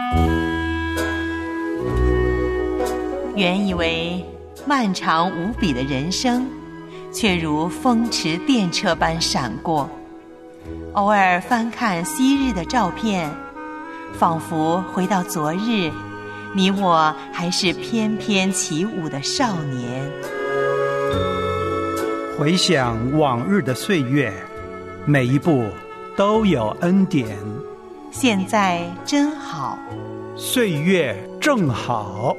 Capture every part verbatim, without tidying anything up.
原以为漫长无比的人生，却如风驰电掣般闪过。偶尔翻看昔日的照片，仿佛回到昨日，你我还是翩翩起舞的少年。 回想往日的岁月，每一步都有恩典。 现在真好， 岁月正好。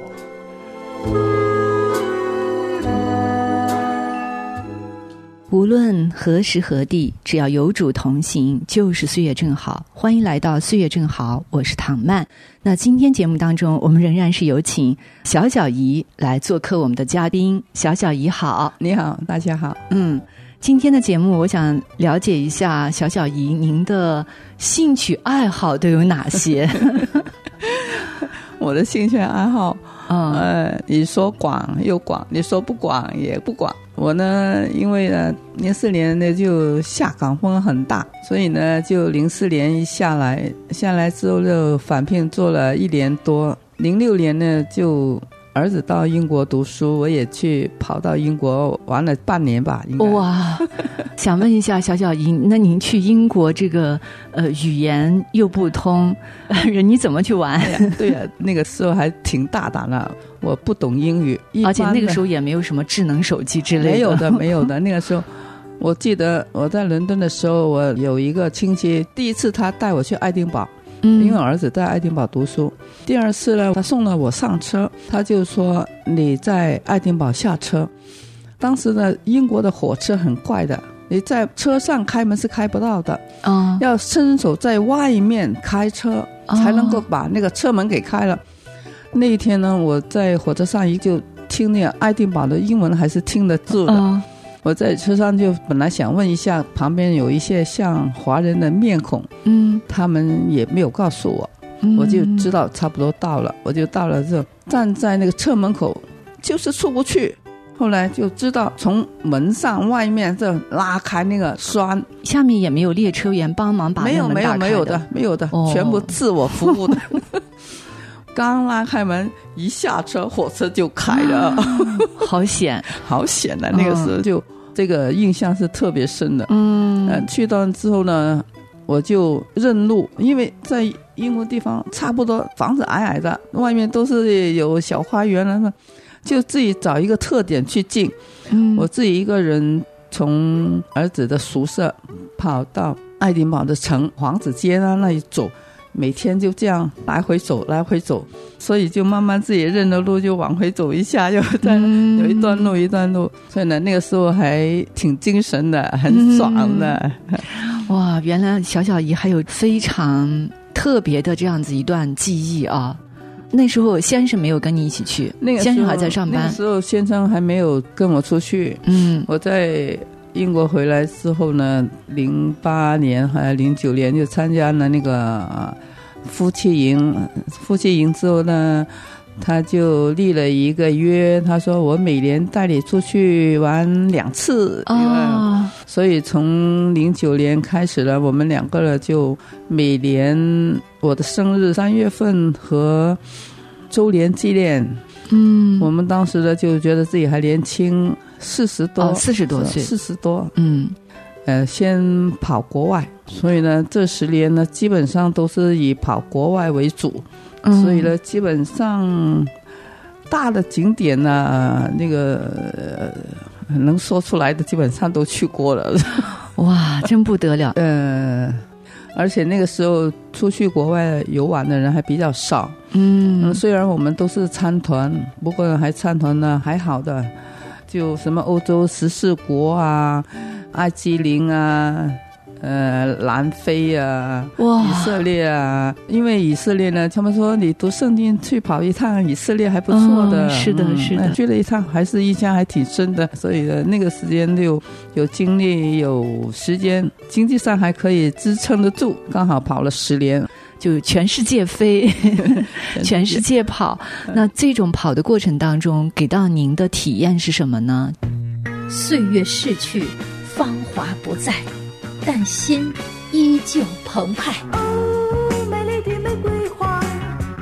无论何时何地，只要有主同行，就是岁月正好。欢迎来到岁月正好，我是唐曼。那今天节目当中，我们仍然是有请小小姨来做客我们的嘉宾。小小姨好。 你好，大家好。 嗯，今天的节目我想了解一下小小姨您的兴趣爱好都有哪些？ 我的兴趣爱好嗯， 呃，你说广又广，你说不广也不广。我呢，因为呢，零四年呢就下岗风很大，所以呢，就零四年一下来，下来之后就返聘做了一年多。零六年呢，就儿子到英国读书，我也去跑到英国玩了半年吧。应该哇，想问一下小小姨，那您去英国这个呃语言又不通，人你怎么去玩？ 对呀，对呀，那个时候还挺大胆的，我不懂英语， 而且那个时候也没有什么智能手机之类的。 没有的，没有的。那个时候，我记得我在伦敦的时候，我有一个亲戚，第一次他带我去爱丁堡。嗯，因为儿子在爱丁堡读书。第二次呢，他送了我上车，他就说你在爱丁堡下车。当时呢，英国的火车很怪的，你在车上开门是开不到的，哦，要伸手在外面开车才能够把那个车门给开了。哦，那一天呢，我在火车上就听那个爱丁堡的英文还是听得住的。哦，我在车上就本来想问一下，旁边有一些像华人的面孔，嗯，他们也没有告诉我，嗯，我就知道差不多到了，我就到了之后站在那个车门口，就是出不去。后来就知道从门上外面这拉开那个栓， 下面也没有列车员帮忙把那门打开的。 没有没有没有的没有的，哦，全部自我服务的。刚拉开门一下车，火车就开了，啊， 好险好险的，啊，那个时候就，嗯，这个印象是特别深的。嗯，呃，去到之后呢，我就认路，因为在英国地方差不多房子矮矮的，外面都是有小花园了，就自己找一个特点去进。嗯，我自己一个人从儿子的宿舍跑到爱丁堡的城皇子街啊那里走，每天就这样来回走来回走，所以就慢慢自己认了路，就往回走一下，又在有一段路一段路，所以呢那个时候还挺精神的，很爽的。嗯， 哇，原来小小姨还有非常特别的这样子一段记忆啊！那时候先生没有跟你一起去，那个先生还在上班。 那个时候先生还没有跟我出去。嗯，我在英国回来之后呢，零八年还有零九年就参加了那个夫妻营，夫妻营之后呢，他就立了一个约，他说我每年带你出去玩两次。哦，所以从零九年开始了，我们两个人就每年我的生日三月份和周年纪念，嗯，我们当时呢就觉得自己还年轻，四十多， 哦，四十多岁， 四十多，嗯，呃，先跑国外，所以呢，这十年呢，基本上都是以跑国外为主，嗯，所以呢，基本上大的景点呢，啊，那个，呃，能说出来的基本上都去过了。 哇，真不得了。 呃，而且那个时候出去国外游玩的人还比较少。嗯，嗯，虽然我们都是参团，不过还参团呢，还好的，就什么欧洲十四国啊，阿基林啊，呃，南非啊，以色列啊。因为以色列呢，他们说你读圣经去跑一趟以色列还不错的。 嗯，是的，嗯，是的， 去了一趟还是印象还挺深的。所以呢，那个时间就有精力有时间，经济上还可以支撑得住，刚好跑了十年。 就全世界飞全世界跑，那这种跑的过程当中给到您的体验是什么呢？ 岁月逝去，芳华不再，但心依旧澎湃。 哦，美丽的玫瑰花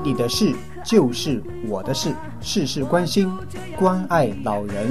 你的事就是我的事，事事关心，关爱老人。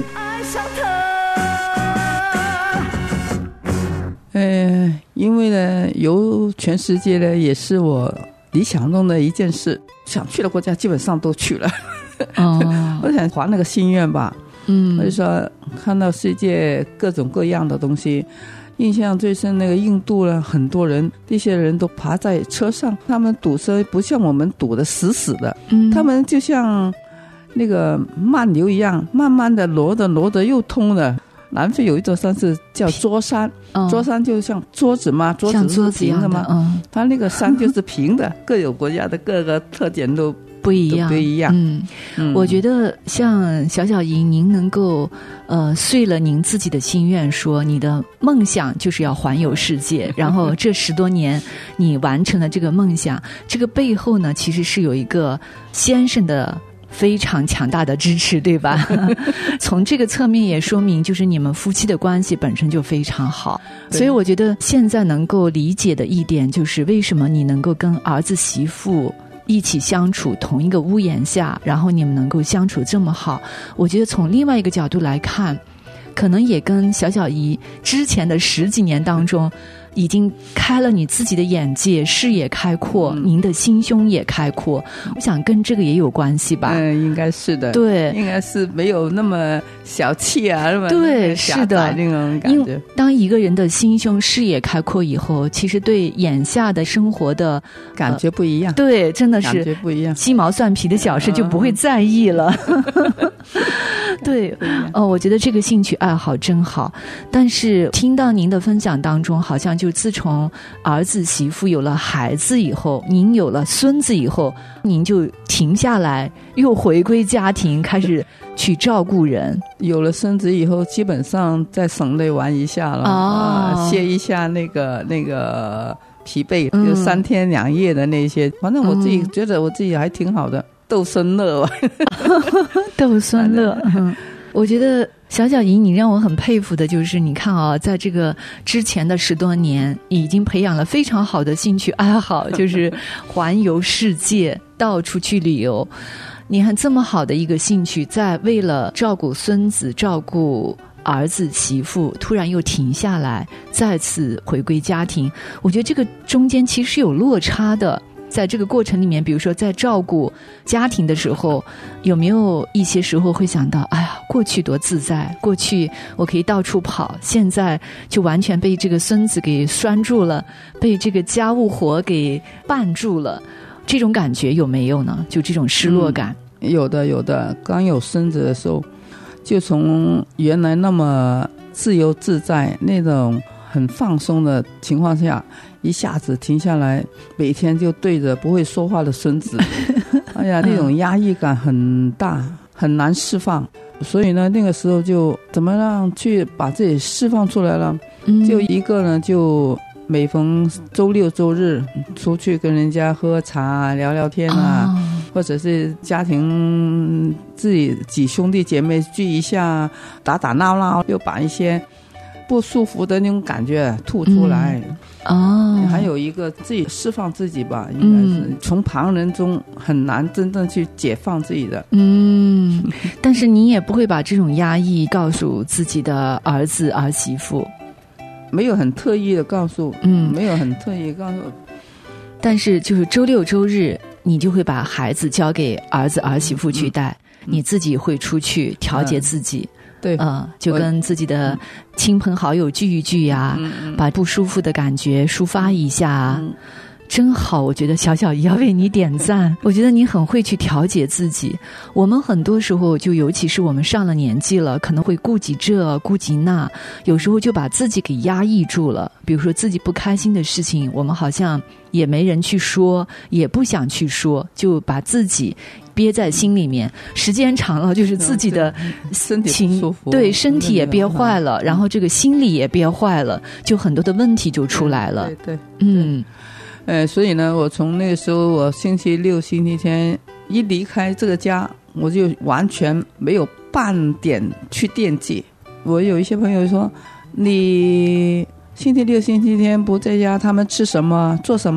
呃，因为呢，游全世界呢，也是我理想中的一件事，想去的国家基本上都去了。哦，我想还那个心愿吧。嗯，我就说看到世界各种各样的东西，印象最深那个印度呢，很多人这些人都爬在车上，他们堵车不像我们堵得死死的，嗯，他们就像那个慢流一样，慢慢的挪的挪的又通了。南非有一座山是叫桌山，哦，桌山就像桌子嘛，桌子是平的嘛，嗯，它那个山就是平的，各有国家的各个特点都不一样， 不一样。 嗯，嗯，我觉得像小小姨，您能够呃遂了您自己的心愿，说你的梦想就是要环游世界，然后这十多年你完成了这个梦想，这个背后呢，其实是有一个先生的非常强大的支持，对吧？从这个侧面也说明，就是你们夫妻的关系本身就非常好。所以我觉得现在能够理解的一点，就是为什么你能够跟儿子媳妇一起相处同一个屋檐下，然后你们能够相处这么好。我觉得从另外一个角度来看，可能也跟小小姨之前的十几年当中已经开了你自己的眼界，视野开阔，嗯，您的心胸也开阔，我想跟这个也有关系吧。 嗯，应该是的。 对， 应该是没有那么小气啊，那么对，是的， 那种感觉。 当一个人的心胸视野开阔以后，其实对眼下的生活的感觉不一样。 呃、对，真的是感觉不一样， 鸡毛蒜皮的小事就不会在意了。嗯对，哦，我觉得这个兴趣爱好真好。但是听到您的分享当中，好像就自从儿子媳妇有了孩子以后，您有了孙子以后，您就停下来，又回归家庭，开始去照顾人。 有了孙子以后，基本上在省内玩一下了，哦呃、歇一下那个那个疲惫，就三天两夜的那些。嗯，反正我自己觉得我自己还挺好的。逗孙乐逗孙乐。嗯，我觉得小小姨你让我很佩服的就是你看啊，在这个之前的十多年已经培养了非常好的兴趣爱好，就是环游世界到处去旅游。你看这么好的一个兴趣，在为了照顾孙子照顾儿子媳妇突然又停下来，再次回归家庭，我觉得这个中间其实是有落差的。在这个过程里面，比如说在照顾家庭的时候，有没有一些时候会想到，哎呀，过去多自在，过去我可以到处跑，现在就完全被这个孙子给拴住了，被这个家务活给绊住了，这种感觉有没有呢？就这种失落感。 嗯，有的有的。刚有孙子的时候，就从原来那么自由自在那种很放松的情况下，一下子停下来，每天就对着不会说话的孙子，哎呀，那种压抑感很大，很难释放。所以呢，那个时候就怎么样去把自己释放出来了？嗯，就一个呢，就每逢周六周日出去跟人家喝茶聊聊天啊，哦，或者是家庭自己几兄弟姐妹聚一下，打打闹闹，又把一些不舒服的那种感觉吐出来。嗯，哦，还有一个自己释放自己吧，应该是，嗯，从旁人中很难真正去解放自己的。 嗯，但是你也不会把这种压抑告诉自己的儿子儿媳妇。 没有很特意的告诉，嗯，没有很特意告诉。 但是就是周六周日，你就会把孩子交给儿子儿媳妇去带，嗯，你自己会出去调节自己。嗯，对，呃，就跟自己的亲朋好友聚一聚呀，嗯，把不舒服的感觉抒发一下，嗯，真好。我觉得小小姨要为你点赞。我觉得你很会去调节自己。我们很多时候，就尤其是我们上了年纪了，可能会顾及这顾及那，有时候就把自己给压抑住了。比如说自己不开心的事情，我们好像也没人去说，也不想去说，就把自己憋在心里面，时间长了就是自己的身体不舒服， 对，身体也憋坏了，然后这个心理也憋坏了，就很多的问题就出来了。 对 对, 对， 嗯， 呃，所以呢，我从那个时候，我星期六、星期天一离开这个家，我就完全没有半点去惦记。我有一些朋友说，你星期六、星期天不在家，他们吃什么、做什么？我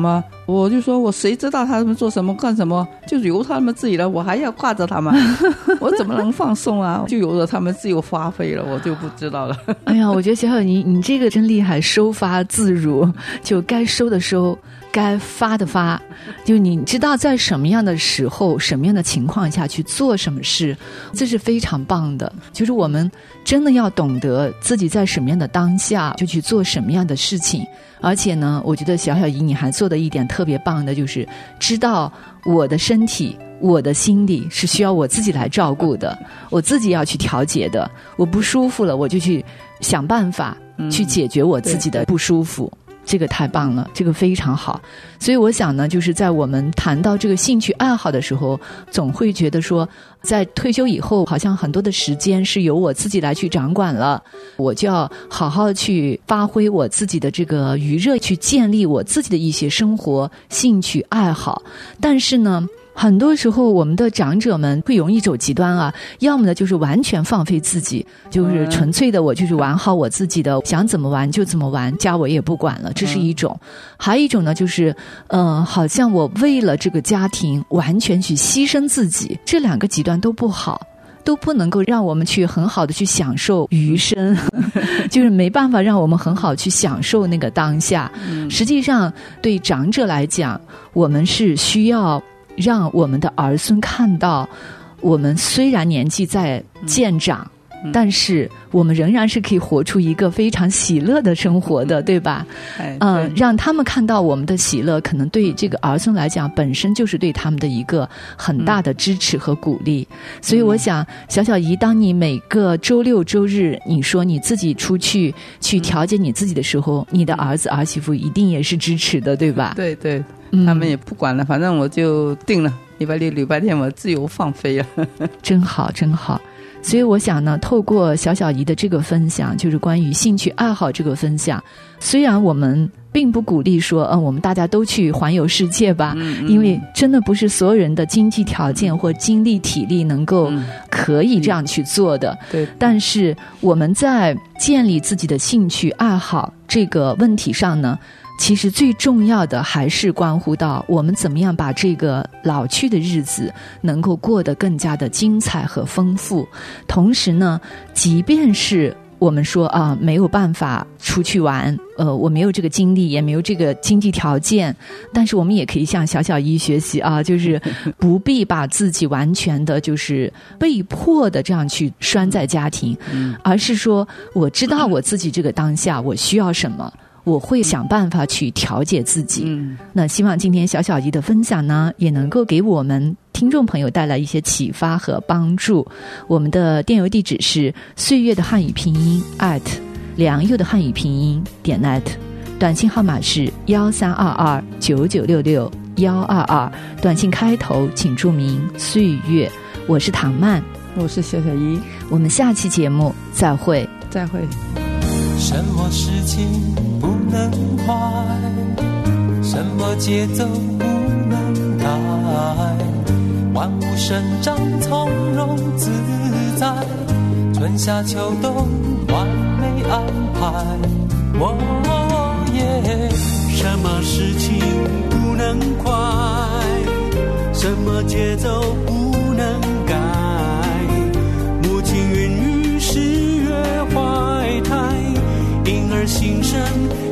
我就说我谁知道他们做什么干什么，就由他们自己了，我还要挂着他们我怎么能放松啊？就由着他们自由发挥了，我就不知道了哎呀，我觉得小小你你这个真厉害，收发自如，就该收的收，该发的发，就你知道在什么样的时候什么样的情况下去做什么事，这是非常棒的。就是我们真的要懂得自己在什么样的当下就去做什么样的事情。而且呢，我觉得小小姨你还做的一点特别棒的，就是知道我的身体我的心理是需要我自己来照顾的，我自己要去调节的，我不舒服了我就去想办法去解决我自己的不舒服、嗯、这个太棒了，这个非常好。所以我想呢，就是在我们谈到这个兴趣爱好的时候，总会觉得说在退休以后好像很多的时间是由我自己来去掌管了，我就要好好去发挥我自己的这个余热，去建立我自己的一些生活兴趣爱好。但是呢，很多时候我们的长者们会容易走极端啊，要么呢就是完全放飞自己，就是纯粹的我就是玩好我自己的，想怎么玩就怎么玩，家我也不管了，这是一种。还有一种呢，就是呃，好像我为了这个家庭完全去牺牲自己，这两个极端都不好，都不能够让我们去很好的去享受余生就是没办法让我们很好去享受那个当下、嗯、实际上对长者来讲，我们是需要让我们的儿孙看到我们虽然年纪在渐长、嗯、但是我们仍然是可以活出一个非常喜乐的生活的，对吧？ 哎、 嗯，让他们看到我们的喜乐，可能对这个儿孙来讲本身就是对他们的一个很大的支持和鼓励、嗯、所以我想小小姨，当你每个周六周日你说你自己出去去调节你自己的时候、嗯、你的儿子儿媳妇一定也是支持的，对吧？ 对对，他们也不管了，反正我就定了礼拜六礼拜天我自由放飞了真好真好。所以我想呢，透过小小姨的这个分享，就是关于兴趣爱好这个分享，虽然我们并不鼓励说嗯，我们大家都去环游世界吧、嗯嗯、因为真的不是所有人的经济条件或精力体力能够、嗯、可以这样去做的、 嗯、对。 但是我们在建立自己的兴趣爱好这个问题上呢，其实最重要的还是关乎到我们怎么样把这个老去的日子能够过得更加的精彩和丰富。同时呢，即便是我们说啊，没有办法出去玩，呃，我没有这个精力，也没有这个经济条件，但是我们也可以向小小姨学习啊，就是不必把自己完全的就是被迫的这样去拴在家庭、嗯、而是说我知道我自己这个当下我需要什么，我会想办法去调节自己、嗯、那希望今天小小姨的分享呢，也能够给我们听众朋友带来一些启发和帮助。我们的电邮地址是岁月的汉语拼音 at 良友的汉语拼音点 net， 短信号码是幺三二二九九六六幺二二，短信开头请注明岁月。我是唐曼， 我是小小姨， 我们下期节目再会再会。 什么事情不能快，什么节奏不能改，万物生长从容自在，春夏秋冬完美安排。哦耶！什么事情不能快，什么节奏不能改，母亲孕育十月怀胎，婴儿新生